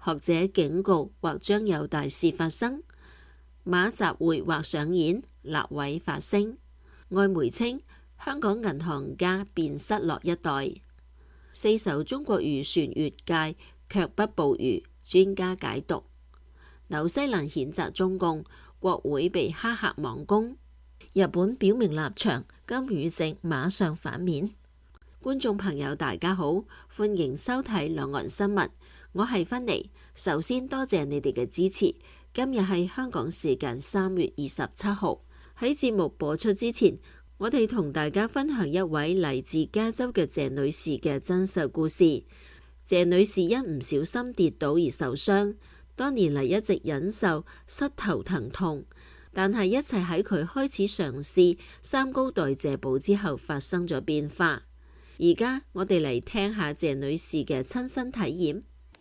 學者警告或將有大事發生。馬習會或上演，立委發聲。外媒稱香港銀行家便失落一代。四艘中國漁船越界卻不捕魚，專家解讀。紐西蘭譴責中共，國會被黑客網攻。日本表明立場，金與正馬上反面。觀眾朋友大家好，歡迎收睇兩岸新聞，我係芬妮。首先多謝你哋嘅支持。今日係香港時間3月27號。喺節目播出之前，我哋同大家分享一位嚟自加州嘅謝女士嘅真實故事。謝女士因唔小心跌倒而受傷，多年嚟一直忍受膝頭疼痛，但係一切喺佢開始嘗試三高代謝補之後發生咗變化。而家我哋嚟聽下謝女士嘅親身體驗。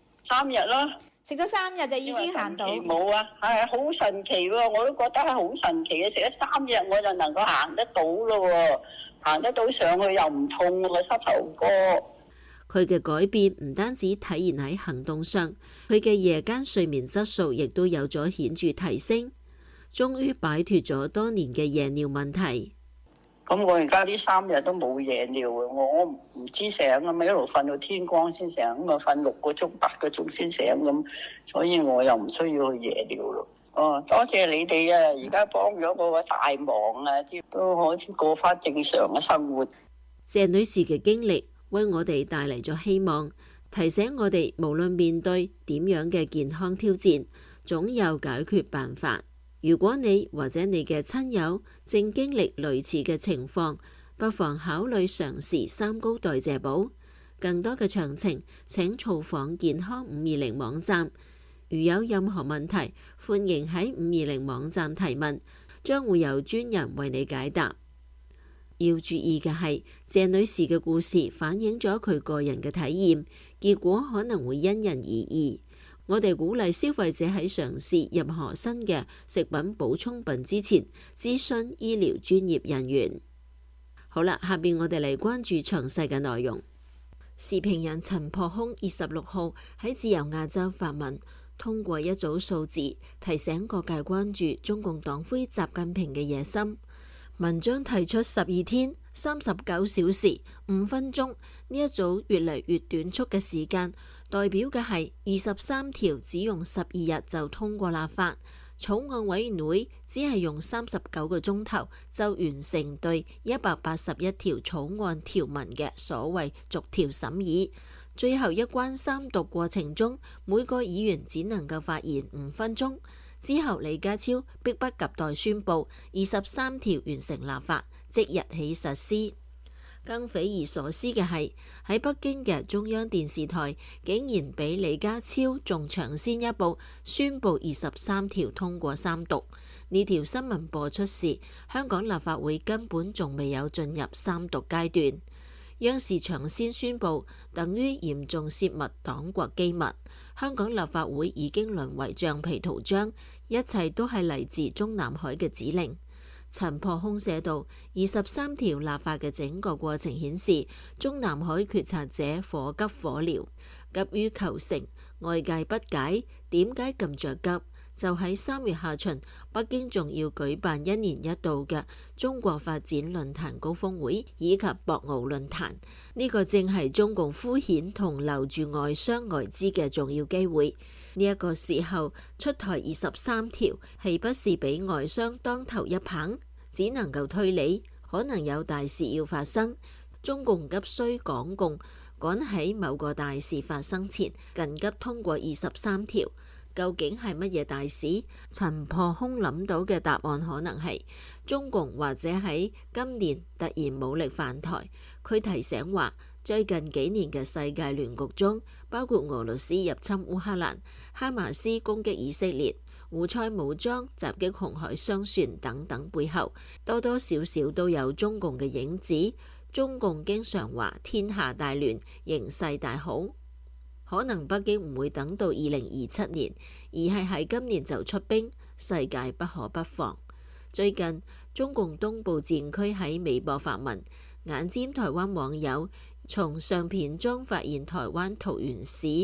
3日啦， 食咗3日就已經行到。 冇啊，係好神奇喎！我都覺得係好神奇嘅，食咗3日我就能夠行得到咯喎，行得到上去又唔痛個膝頭哥。 佢嘅改變唔單止體現喺行動上，佢嘅夜間睡眠質素亦都有咗顯著提升，終於擺脫咗多年嘅夜尿問題。 咁我而家呢3日都冇夜尿啊！我唔知醒啊嘛，一路瞓到天光先醒，咁啊瞓6個鐘、8個鐘先醒咁，所以我又唔需要去夜尿咯。哦，多謝你哋啊！而家幫咗我個大忙啊，都可以過翻正常嘅生活。 謝女士嘅經歷為我哋帶嚟咗希望，提醒我哋無論面對點樣嘅健康挑戰，總有解決辦法。如果你或者你嘅親友正經歷類似嘅情況，不妨考慮嘗試三高代謝補。更多嘅詳情請造訪健康520網站。如有任何問題，歡迎喺520網站提問，將會有專人為你解答。要注意嘅係，謝女士嘅故事反映咗佢個人嘅體驗，結果可能會因人而異。我哋鼓勵消費者喺嘗試任何新嘅食品補充品之前，諮詢醫療專業人員。好啦，下邊我哋嚟關注詳細嘅內容。時評人陳破空26號喺自由亞洲發文，通過一組數字提醒各界關注中共黨魁習近平嘅野心。文章提出12天39小時5分鐘呢一組越嚟越短促嘅時間，代表嘅係23條只用12日就通過立法，草案委員會只係用39個鐘頭就完成對181條草案條文嘅所謂逐條審議。最後一關三讀過程中，每個議員只能夠發言5分鐘。之後李家超迫不及待宣布23條完成立法，即日起實施。更匪夷所思嘅係，喺北京嘅中央電視台竟然比李家超仲搶先一步宣布23條通過三讀。呢條新聞播出時，香港立法會根本仲未有進入三讀階段。央視搶先宣布，等於嚴重泄密黨國機密。香港立法會已經淪為橡皮圖章，一切都係嚟自中南海嘅指令。陳破空寫道，23條立法嘅整個過程顯示，中南海決策者火急火燎，急於求成。外界不解點解咁着急。就喺3月下旬，北京仲要舉辦1年1度嘅中國發展論壇高峰會以及博鰲論壇，呢個正係中共敷衍同留住外商外資嘅重要機會。呢一個時候出台23條，豈不是俾外商當頭一棒？只能夠推理，可能有大事要發生。中共急需港共趕喺某個大事發生前緊急通過23條。究竟係乜嘢大事？陳破空諗到嘅答案可能係中共或者喺今年突然武力犯台。佢提醒話，最近幾年嘅世界亂局中，包括俄羅斯入侵烏克蘭、哈馬斯攻擊以色列、胡塞武裝襲擊紅海商船等等，背後多多少少都有中共嘅影子。中共經常話天下大亂，形勢大好。可能北京唔會等到2027年，而係喺今年就出兵，世界不可不防。最近中共東部戰區喺微博發文，眼尖台灣網友從相片中發現台灣桃園市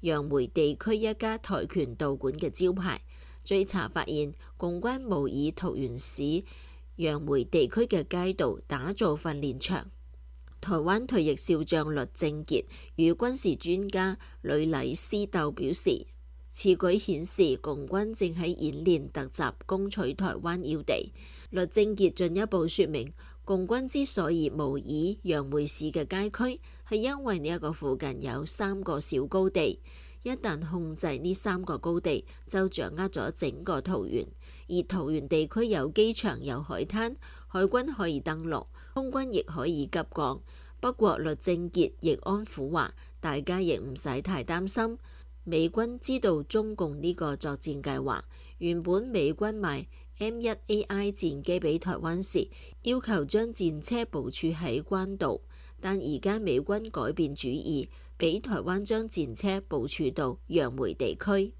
楊梅地區一家跆拳道館嘅招牌。追查發現，共軍模擬桃園市楊梅地區嘅街道打造訓練場。台灣退役少將栗正傑與軍事專家呂禮思竇表示，此舉顯示共軍正喺演練突襲攻取台灣要地。栗正傑進一步說明，共軍之所以模擬楊梅市嘅街區，係因為呢一個附近有3個小高地。一旦控制呢3個高地，就掌握咗整個桃園。而桃園地區有機場、有海灘，海軍可以登陸，空軍亦可以急降。不過栗正傑亦安撫話，大家亦唔使太擔心。美軍知道中共呢個作戰計劃。原本美軍賣 M1AI 戰機俾台灣時，要求將戰車部署喺關渡，但而家美軍改變主意，俾台灣將戰車部署到楊梅地區。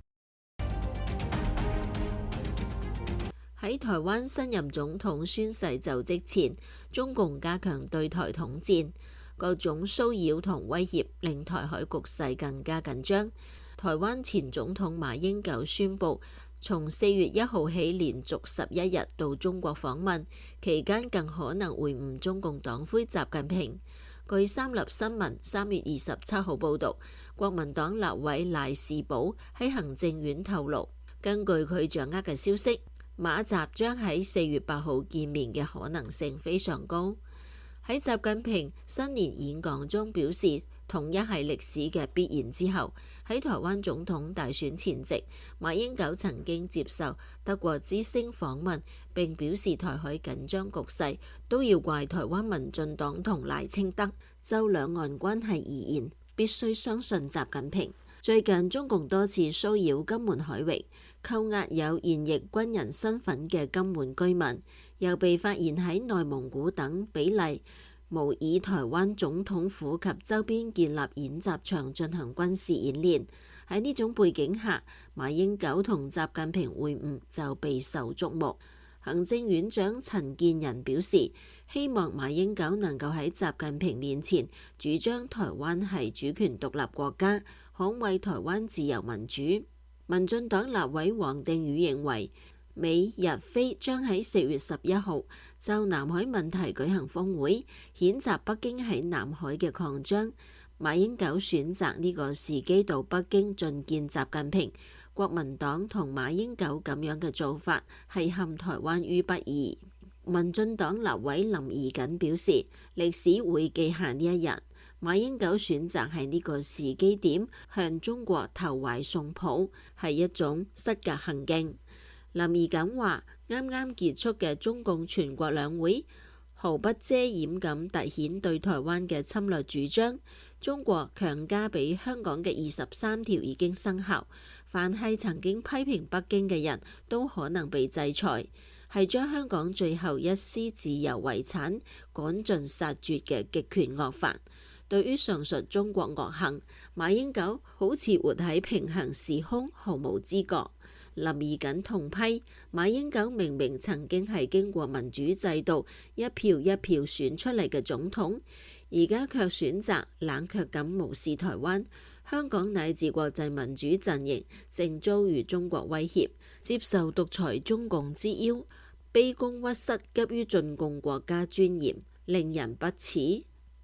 喺台灣新任總統宣誓就職前，中共加強對台統戰，各種騷擾同威脅令台海局勢更加緊張。台灣前總統馬英九宣布，從4月1號起連續11日到中國訪問，期間更可能會晤中共黨魁習近平。據三立新聞3月27號報導，國民黨立委賴士葆喺行政院透露，根據佢掌握嘅消息，馬習將喺4月8號見面嘅可能性非常高。喺習近平新年演講中表示，統一係歷史嘅必然之後，喺台灣總統大選前夕，馬英九曾經接受德國之聲訪問，並表示台海緊張局勢都要怪台灣民進黨同賴清德。就兩岸關係而言，必須相信習近平。最近中共多次騷擾金門海域，扣押有現役軍人身份嘅金門居民，又被發現喺內蒙古等比例模擬台灣總統府及周邊建立演習場進行軍事演練。喺呢種背景下，馬英九同習近平會晤就備受矚目。行政院長陳建仁表示，希望馬英九能夠喺習近平面前主張台灣係主權獨立國家，捍衛台灣自由民主。民進黨立委王定宇認為，美日菲將喺4月11號就南海問題舉行峰會，譴責北京喺南海嘅擴張。馬英九選擇呢個時機到北京覲見習近平，國民黨同馬英九咁樣嘅做法係陷台灣於不義。民進黨立委林宜瑾表示，歷史會記下呢一日，馬英九選擇喺呢個時機點向中國投懷送抱，係一種失格行徑。林宜瑾話：啱啱結束嘅中共全國兩會，毫不遮掩咁凸顯對台灣嘅侵略主張。中國強加俾香港嘅23條已經生效，凡係曾經批評北京嘅人都可能被制裁，係將香港最後一絲自由遺產趕盡殺絕嘅極權惡法。對於上述中國惡行，馬英九好似活喺平行時空，毫無知覺。林宜瑾痛批馬英九明明曾經係經過民主制度一票一票選出嚟嘅總統，而家卻選擇冷卻咁無視台灣。香港乃至國際民主陣營正遭遇中國威脅，接受獨裁中共之邀，卑躬屈膝，急於進貢國家尊嚴，令人不齒。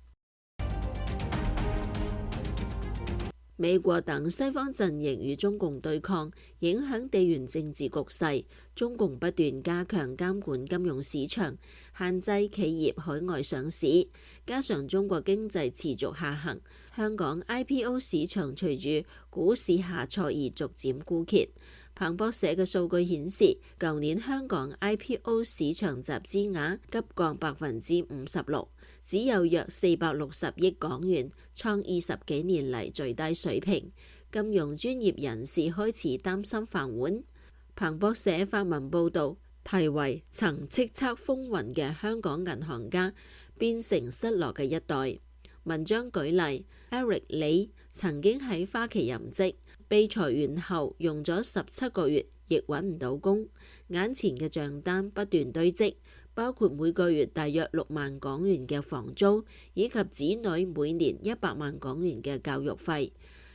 美國等西方陣營與中共對抗，影響地緣政治局勢。中共不斷加強監管金融市場，限制企業海外上市，加上中國經濟持續下行，香港 IPO 市場隨住股市下挫而逐漸枯竭。彭博社嘅數據顯示，舊年香港 IPO 市場集資額急降56%，只有約460億港元，創20幾年嚟最低水平。金融專業人士開始擔心飯碗。彭博社發文報導，題為《曾叱咤風雲嘅香港銀行家變成失落嘅一代》。文章舉例 ，Eric 李曾經喺花旗任職，被裁員後用咗17個月，亦揾唔到工。眼前嘅帳單不斷堆積，包括每個月大約6萬港元嘅房租，以及子女每年100萬港元嘅教育費。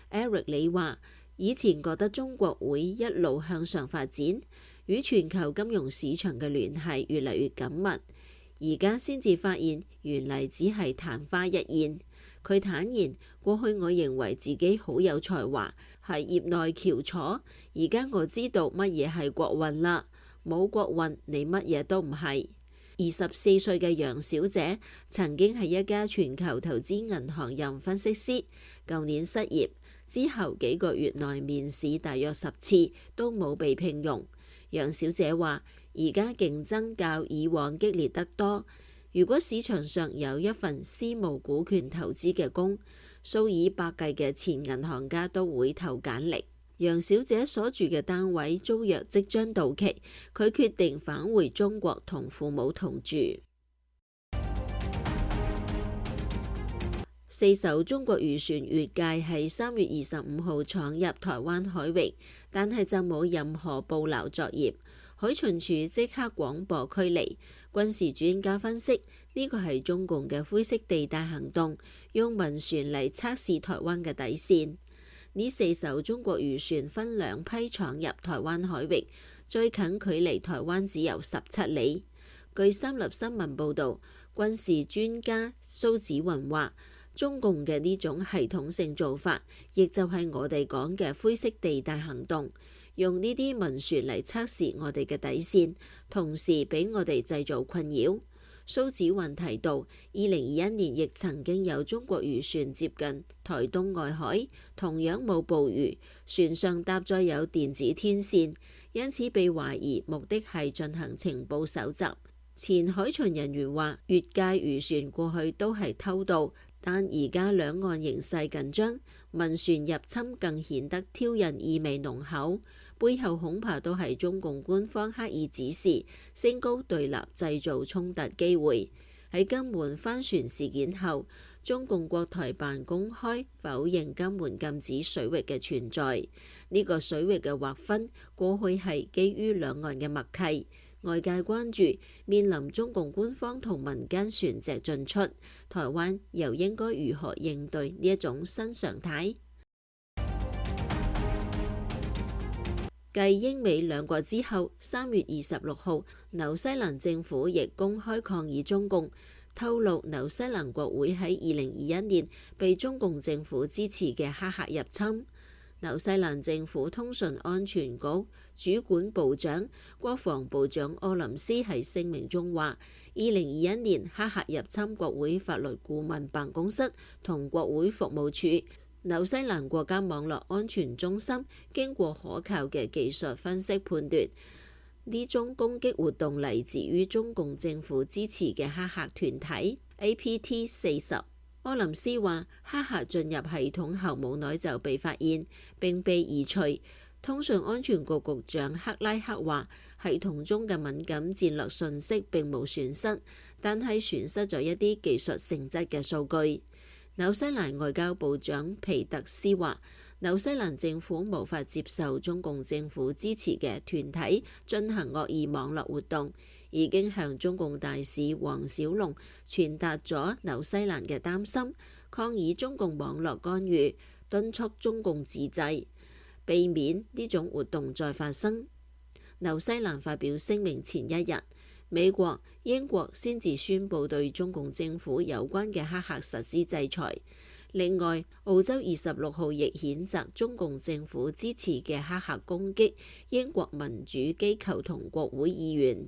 Eric 李話：以前覺得中國會一路向上發展，與全球金融市場嘅聯繫越嚟越緊密，而家先至發現原嚟只係曇花一現。佢坦言：過去我認為自己好有才華，係業內翹楚，而家我知道乜嘢係國運啦。冇國運，你乜嘢都唔係。24歲嘅楊小姐曾經係一家全球投資銀行任分析師，舊年失業之後幾個月內面試大約10次都冇被聘用。楊小姐話：而家競爭較以往激烈得多，如果市場上有一份私募股權投資嘅工，數以百計嘅前銀行家都會投簡歷。楊小姐所住嘅單位租約即將到期，佢決定返回中國同父母同住。4艘中國漁船越界喺3月25號闖入台灣海域，但係就冇任何捕撈作業。海巡署即刻廣播驅離。軍事專家分析，呢個係中共嘅灰色地帶行動，用民船嚟測試台灣嘅底線。呢4艘中國漁船分2批闖入台灣海域，最近距離台灣只有17里。據三立新聞報導，軍事專家蘇紫雲話：中共嘅呢種系統性做法，亦就係我哋講嘅灰色地帶行動，用呢啲民船嚟測試我哋嘅底線，同時俾我哋製造困擾。蘇紫雲提到，2021年亦曾經有中國漁船接近台東外海，同樣冇捕魚，船上搭載有電子天線，因此被懷疑目的係進行情報搜集。前海巡人員話：越界漁船過去都係偷渡，但而家兩岸形勢緊張，民船入侵更顯得挑釁意味濃厚。背後恐怕都係中共官方刻意指示，升高對立，製造衝突機會。喺金門翻船事件後，中共國台辦公開否認金門禁止水域嘅存在。呢個水域嘅劃分過去係基於兩岸嘅默契。外界關注面臨中共官方同民間船隻進出，台灣又應該如何應對呢一種新常態？繼英美兩國之後，3月26號，紐西蘭政府亦公開抗議中共，透露紐西蘭國會喺2021年被中共政府支持嘅黑客入侵。紐西蘭政府通訊安全局主管部長、國防部長柯林斯喺聲明中話：2021年黑客入侵國會法律顧問辦公室同國會服務處。紐西蘭國家網絡安全中心經過可靠嘅技術分析判斷，呢種攻擊活動嚟自於中共政府支持嘅黑客團體 APT40。柯林斯話：黑客進入系統後冇耐就被發現並被移除。通訊安全局局長克拉克話：系統中嘅敏感戰略信息並冇損失，但係損失咗一啲技術性質嘅數據。紐西蘭外交部長皮特斯話：紐西蘭政府無法接受中共政府支持嘅團體進行惡意網絡活動，已經向中共大使黃小龍傳達咗紐西蘭嘅擔心，抗議中共網絡干預，敦促中共自制，避免呢種活動再發生。紐西蘭發表聲明前一日，美國、英國先至宣布對中共政府有關嘅黑客實施制裁。另外，澳洲26號亦譴責中共政府支持嘅黑客攻擊英國民主機構同國會議員。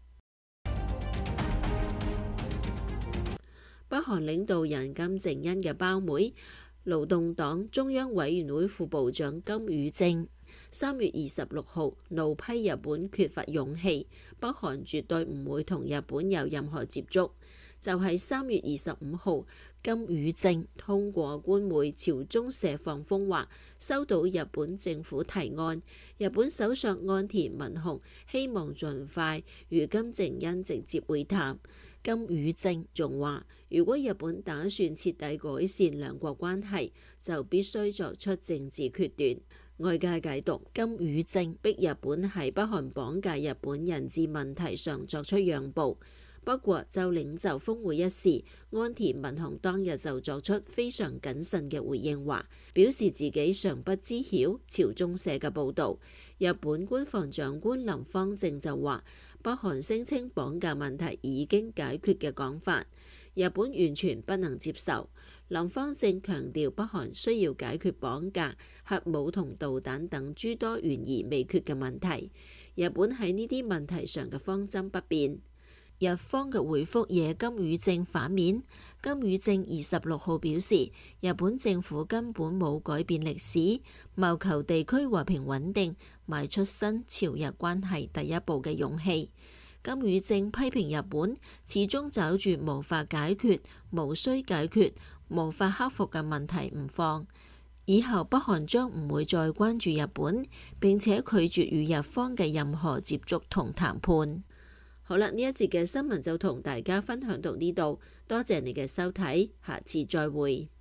北韓領導人金正恩嘅胞妹、勞動黨中央委員會副部長金與正3月26號怒批日本缺乏勇氣，北韓絕對唔會同日本有任何接觸。就喺3月25號，金與正通過官媒朝中社放風話，收到日本政府提案，日本首相岸田文雄希望盡快與金正恩直接會談。金與正仲話，如果日本打算徹底改善兩國關係，就必須作出政治決斷。外界解讀金與正逼日本喺北韓綁架日本人質問題上作出讓步。 不過就領袖峰會一事，安田文雄當日就作出非常謹慎嘅回應，話表示自己尚不知曉朝中社嘅報導。日本官房長官林芳正就話，北韓聲稱綁架問題已經解決嘅講法，日本完全不能接受。林芳正強調，北韓需要解決綁架、核武同導彈等諸多懸而未決嘅問題。日本喺呢啲問題上嘅方針不變。日方嘅回覆惹金與正反面。金與正26號表示，日本政府根本冇改變歷史，謀求地區和平穩定，邁出新朝日關係第一步嘅勇氣。金與正批評日本始終找住無法解決、無需解決、無法克服嘅問題唔放，以後北韓將唔會再關注日本，並且拒絕與日方嘅任何接觸同談判。好啦，呢一節嘅新聞就同大家分享到呢度，多謝你嘅收睇，下次再會。